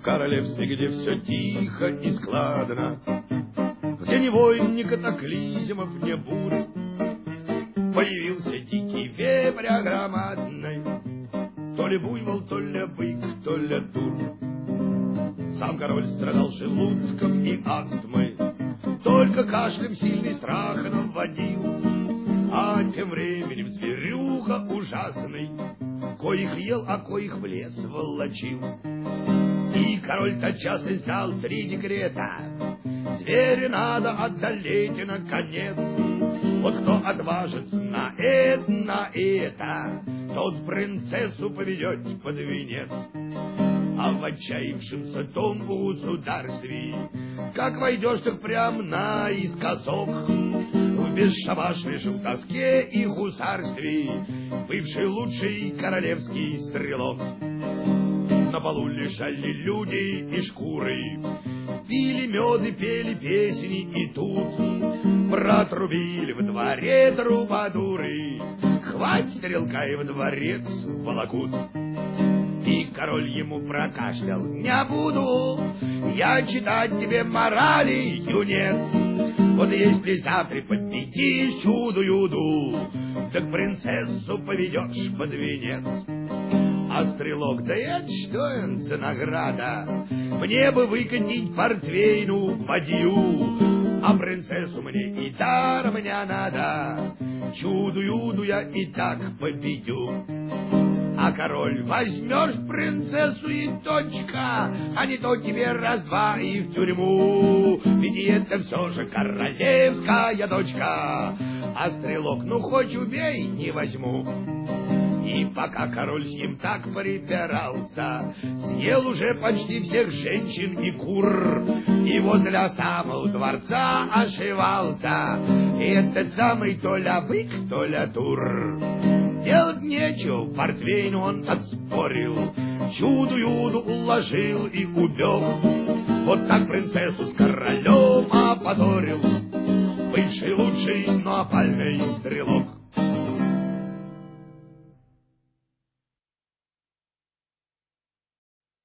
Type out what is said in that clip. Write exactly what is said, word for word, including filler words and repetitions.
королевстве, где все тихо и складно, где ни войн, ни катаклизмов, ни бурь, появился дикий вепрь громадный, то ли буйвол, то ли бык, то ли тур. Сам король страдал желудком и астмой, только кашлем сильный страх наводил. А тем временем зверюга ужасный, коих ел, а коих в лес волочил. И король тотчас издал три декрета: зверя надо одолеть наконец. Вот кто отважится на это, на это, тот принцессу поведет под венец. А в отчаявшемся том государстве, как войдешь, так прям наискосок, в бесшабашной шутовске и гусарстве бывший лучший королевский стрелок. На полу лежали люди и шкуры, пили мед и пели песни, и тут протрубили в дворе трубадуры: хвать стрелка и в дворец волокут. И король ему прокашлял: не буду я читать тебе морали, юнец. Вот если завтра победишь чуду-юду, так принцессу поведешь под венец. А стрелок: да это что он за награда? Мне бы выкатить портвейну бадью, а принцессу мне и даром не надо. Чуду-юду я и так победю. А король: возьмешь принцессу и точка, а не то тебе раз-два и в тюрьму, ведь это все же королевская дочка. А стрелок: ну хоть убей, не возьму. И пока король с ним так припирался, съел уже почти всех женщин и кур, и вот для самого дворца ошивался этот самый то ли бык, то ли тур. Делать нечего, портвейн он отспорил, чуду-юду уложил и убег. Вот так принцессу с королем опозорил бывший лучший, но опальный стрелок.